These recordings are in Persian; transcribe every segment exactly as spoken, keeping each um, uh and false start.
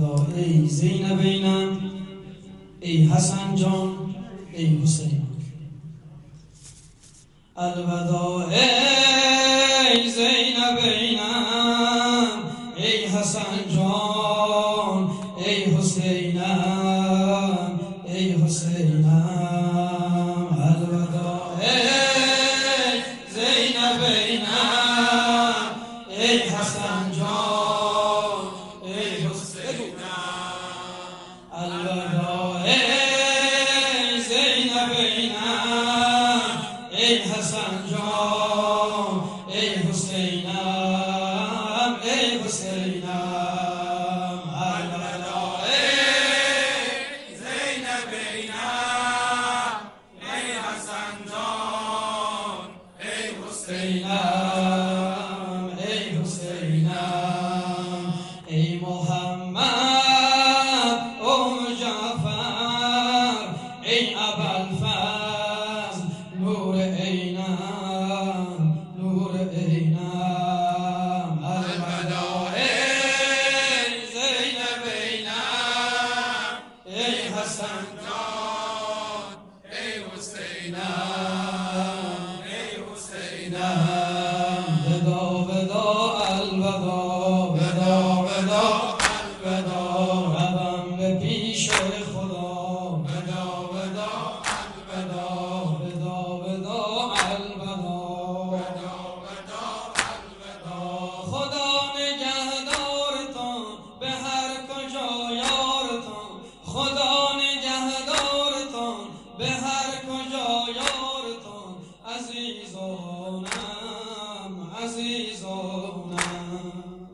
الوداع ای زینبینم، ای حسن جان، ای حسین. الوداع ای زینبینم، ای حسن جان، ای حسینم، ای حسینم. الوداع ای زینبینم، ای حسن جان، ای حسینم. الوداع ای زینبینم، ای حسن جان، ای حسینم، ای حسینم. الوداع ای زینبینم، ای حسن جان، ای حسینم، ای حسینم. ای محمد ام جعفر، ای ابوالفضل نور عینم، نور عینم. الوداع ای زینبینم، ای حسن جان، ای حسینم، ای حسینم. ودا ودا الوداع، ودا ودا الوداع، روم به پیش خدا. ودا ودا الوداع، ودا ودا الوداع، ودا ودا الوداع. خدا نگهدارتان به هر کجا یارتان، خدا نگهدارتان به هر کجا یارتان. عزیزانم، عزیزانم.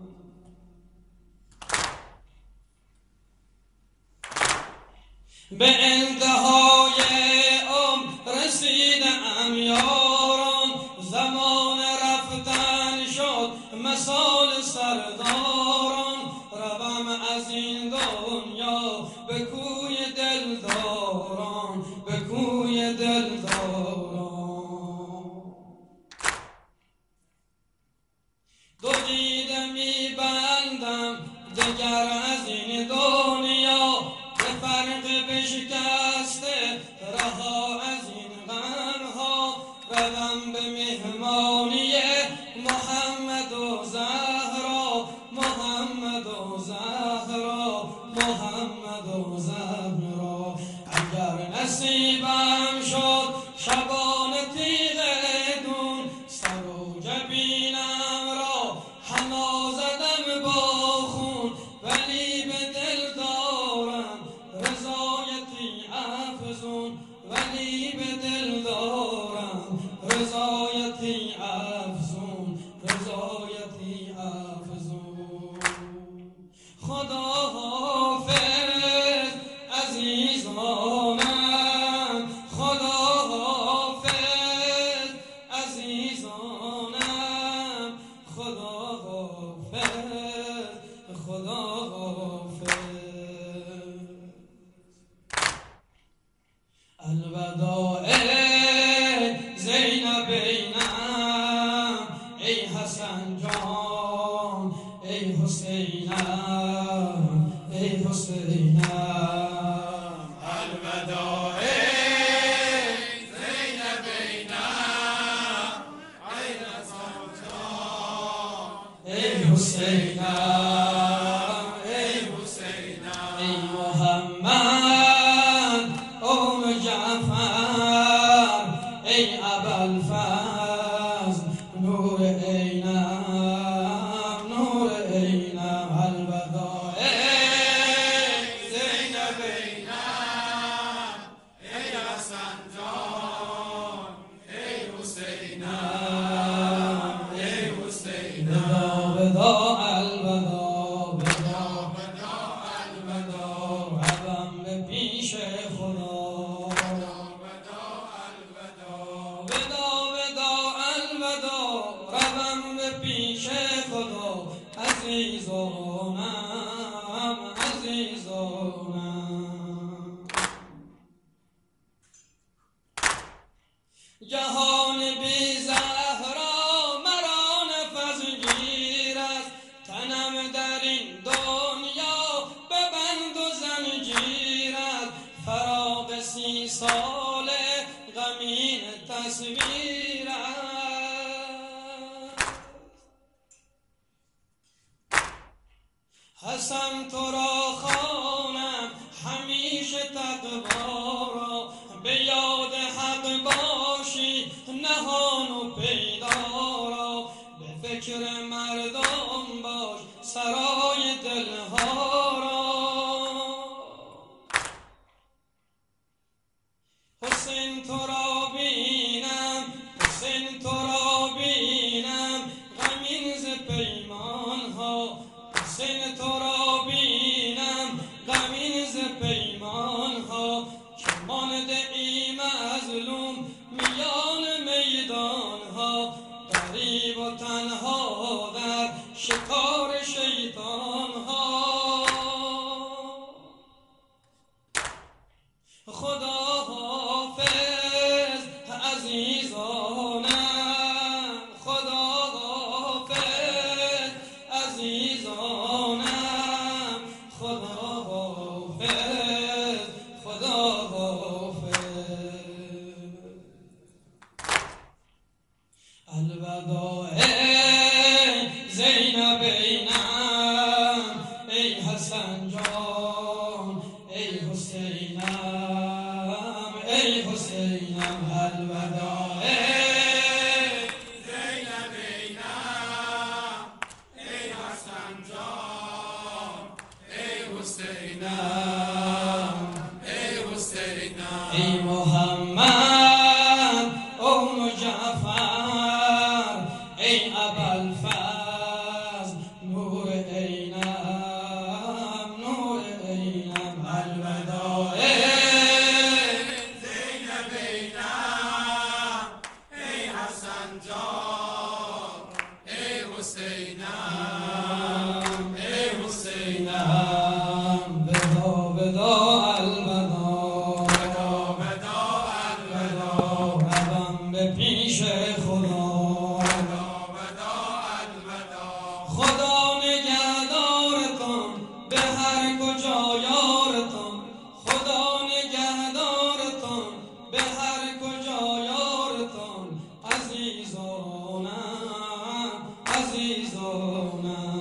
به انتهای عمر رسیدم یاران، زمان رفتن شد مثال سرداران. روم از این دنیا به کوی دلداران، به کوی دلداران. دو دیده می بندم دگر از این دنیا، به فرق بشکسته رها از این غمها. روم به مهمانی محمد و زهرا، محمد و زهرا، محمد و زهرا. اگر نصیبم شد شبان تیغ دون، سر و جبینم را حنا زدم با خون. ولی به دل دارم رضایتی افزون، ولی به دل دارم رضایتی افزون، رضایتی افزون. خدا حافظ عزیزانم، خدا حافظ عزیزانم، خدا حافظ، خدا حافظ. الوداع ای زینبینم، ای حسن جان، ای حسینم، ای حسینم. الوداع ای زینبینم، ای حسن جان، ای حسینم، ای حسینم. ای محمد ام جعفر، ای ابوالفضل نور عینم، نور عینم. الوداع ای زینبینم، ای حسن جان، ای حسینم، ای حسینم. ودا الوداع، ودا ودا الوداع، روم به پیش خدا. ودا ودا الوداع، روم به پیش خدا. عزیزانم، عزیزانم. جهان بی زهرا مرا نفس گیر است، تنم در این دنیا به سی سال غمین تصویر حسن تو را خوانم همیشه تقوا را، به یاد حق باشی نهان و پیدا را، به فکر مردم باش سرای دلها را. حسین تو را بینم، حسین تو را بینم غمین ز پیمان ها، حسین تو را بینم غمین ز پیمان ها، که مانده ای مظلوم میان میدان ها، غریب و تنها در شکار شیطان ها. خدا حافظ عزیزانم، خدا حافظ عزیزانم، خدا حافظ، خدا حافظ. الوداع ای زینب اینم، ای حسن جان، ای حسینم، ای حسینم. الوداع ای زینب اینم، ای حسن جان، ای حسینم، ای حسینم. ای محمد ابن جعفر، ای ابوالفضل نور عینم، نور عینم. الوداع ای زینب اینم، ای حسن جان، ای حسینم، ای حسینم. بدا بدا الوداع، ودا ودا الودا، روم به پیش خدا. ودا ودا الودا. خدا نگهدارتان به هر کجا یارتان، خدا نگهدارتان به هر کجا یارتان. عزیزانم، عزیزانم.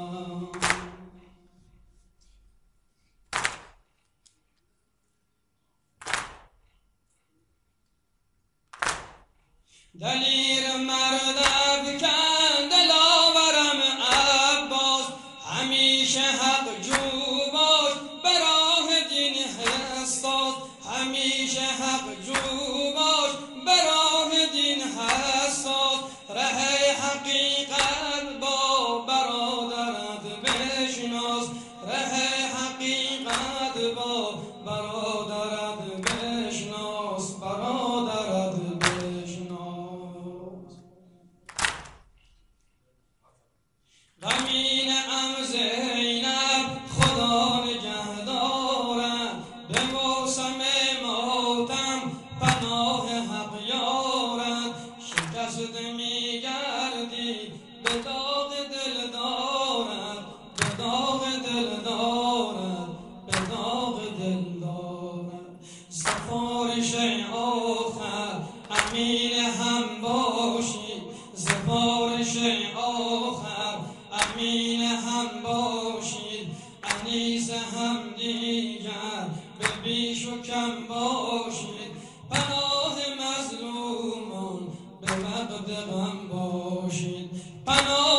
دلیر مرد افکن دلاورم عباس، همیشه حق جو باش به راه دین حساس، همیشه حق جو باش به راه دین حساس. ره حقیقت با برادرت بشناس، ره حقیقت با برادرت بشناس، برادرت بشناس. غمین ام زینب خدا نگهدارم، به موسم ماتم پناه حق یارم. شکست میگردی به داغ دل دارم، به داغ دل دارم، به داغ دل دارم. سفارش آخر امین هم باشی، سفارش آخر امین هم باشید. انیس هم دیگر به بیش و کم باشید، پناه مظلومان به وقت غم باشید، پناه